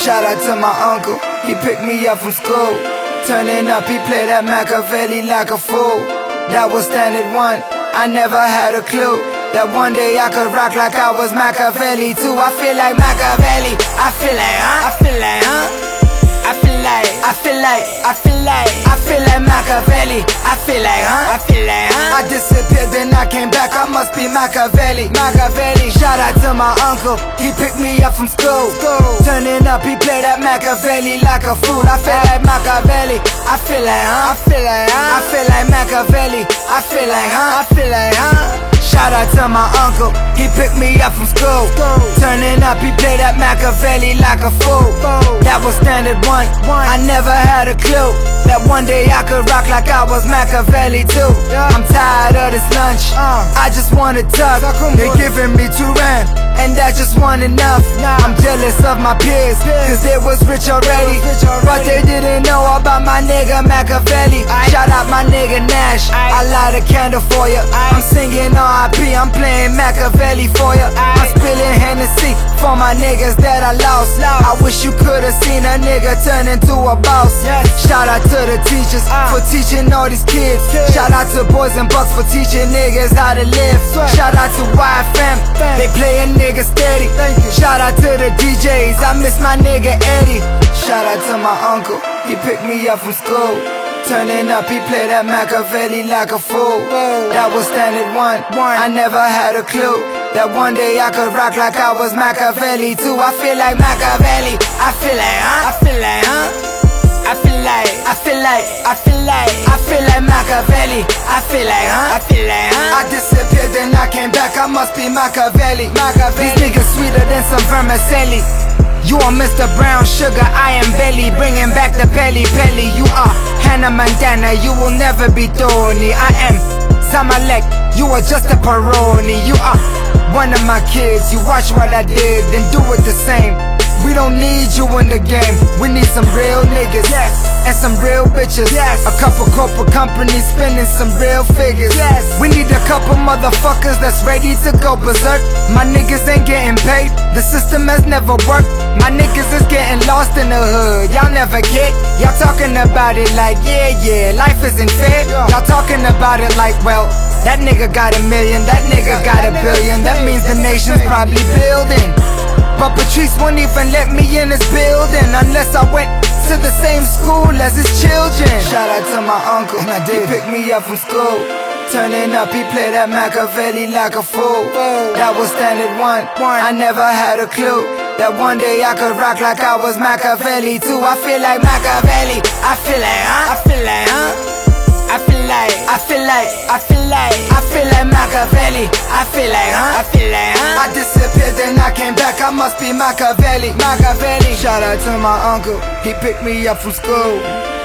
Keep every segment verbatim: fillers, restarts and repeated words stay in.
Shout out to my uncle, he picked me up from school. Turning up, he played that Machiavelli like a fool. That was standard one, I never had a clue that one day I could rock like I was Machiavelli too. I feel like Machiavelli, I feel like, huh? I feel like, huh? I feel like, I feel like, I feel like, I feel like Machiavelli. I feel like, huh? I feel like, huh? I disappeared, then I came back, I must be Machiavelli. Machiavelli. Shout out to my uncle, he picked me up from school. Turning up, he played that Machiavelli like a fool. I feel like Machiavelli. I feel like, huh? I feel like, huh? I feel like Machiavelli. I feel like, huh? I feel like, huh? Shout out to my uncle, he picked me up from school. Turning up, he played that Machiavelli like a fool. That was standard one, I never had a clue that one day I could rock like I was Machiavelli too. I'm tired of this lunch, I just want a tuck. They're giving me two rand, and that's just one enough. I'm jealous of my peers, cause they was rich already, but they didn't know about my nigga Machiavelli. Shout out my nigga Nash, I light a candle for ya. I'm singing R I P, I'm playing Machiavelli for ya. I'm spilling Hennessy for my niggas that I lost. I wish you could've seen a nigga turn into a boss. Shout out to the teachers for teaching all these kids. Shout out to Boys and Bucks for teaching niggas how to live. Shout out to Y F M, they play a nigga steady. Shout out to the D Js, I miss my nigga Eddie. Shout out to my uncle, he picked me up from school. Turning up, he played that Machiavelli like a fool. That was standard one, I never had a clue that one day I could rock like I was Machiavelli too. I feel like Machiavelli, I feel like, huh? I feel like, huh? I feel like, I feel like, I feel like, I feel like Machiavelli. I feel like, huh? I feel like, huh? I disappeared, then I came back, I must be Machiavelli. Machiavelli. These niggas sweeter than some vermicelli. You are Mister Brown Sugar, I am Belly, bringing back the belly belly. You are Hannah Montana, you will never be Tony. I am Zamalek, you are just a Peroni. You are one of my kids, you watch what I did, then do it the same. We don't need you in the game, we need some real niggas, yes, and some real bitches, yes. A couple corporate companies spending some real figures, yes. We need a couple motherfuckers that's ready to go berserk. My niggas ain't getting paid, the system has never worked. My niggas is getting lost in the hood, y'all never get. Y'all talking about it like, yeah, yeah, life isn't fair. Y'all talking about it like, well, that nigga got a million, that nigga got a billion. That means the nation's probably building. But Patrice won't even let me in his building unless I went to the same school as his children. Shout out to my uncle, and I did. He picked me up from school. Turning up, he played that Machiavelli like a fool. That was standard one, I never had a clue that one day I could rock like I was Machiavelli too. I feel like Machiavelli, I feel like, huh? I feel like, huh? I feel like, I feel like, I feel like, I feel like Machiavelli. I feel like, huh? I feel like, huh? I disappeared, then I came back, I must be Machiavelli. Machiavelli. Shout out to my uncle, he picked me up from school.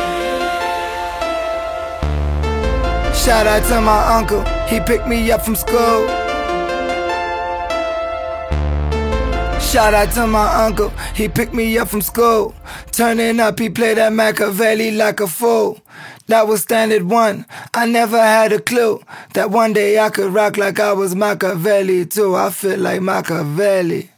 Shout out to my uncle, he picked me up from school. Shout out to my uncle, he picked me up from school. Turning up, he played that Machiavelli like a fool. That was standard one, I never had a clue that one day I could rock like I was Machiavelli too. I feel like Machiavelli.